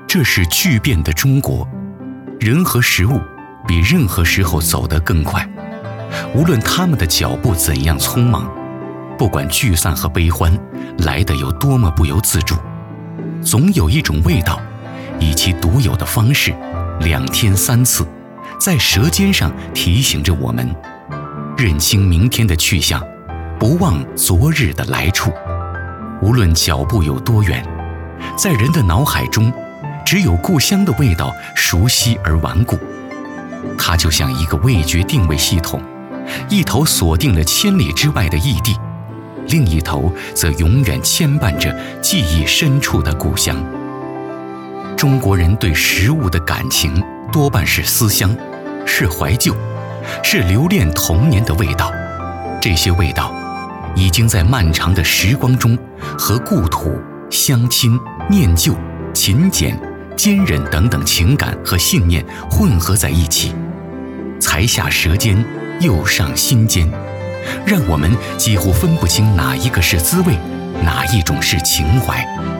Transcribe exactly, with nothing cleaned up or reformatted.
这是巨变的中国，人和食物比任何时候走得更快。无论他们的脚步怎样匆忙，不管聚散和悲欢来得有多么不由自主，总有一种味道，以其独有的方式，两天三次，在舌尖上提醒着我们，认清明天的去向，不忘昨日的来处。无论脚步有多远，在人的脑海中，只有故乡的味道熟悉而顽固。它就像一个味觉定位系统，一头锁定了千里之外的异地，另一头则永远牵绊着记忆深处的故乡。中国人对食物的感情多半是思乡，是怀旧，是留恋童年的味道。这些味道已经在漫长的时光中和故土、乡亲、念旧、勤俭、坚韧等等情感和信念混合在一起，才下舌尖，又上心间，让我们几乎分不清哪一个是滋味，哪一种是情怀。